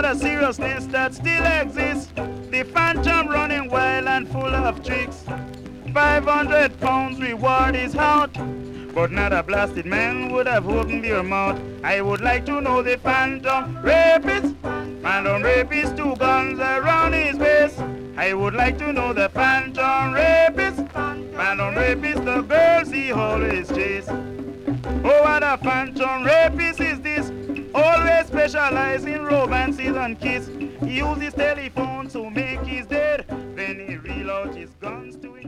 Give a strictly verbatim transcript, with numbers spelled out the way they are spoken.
a seriousness that still exists. The phantom running wild and full of tricks. five hundred pounds reward is out, but not a blasted man would have opened their mouth. I would like to know the phantom rapist. Phantom rapist, two guns around his waist. I would like to know the phantom rapist. Phantom rapist, the girls he always chase. Oh, what a phantom rapist is this? Always specialize in romances and kiss. He uses telephone to make his dead. Then he reloads his guns to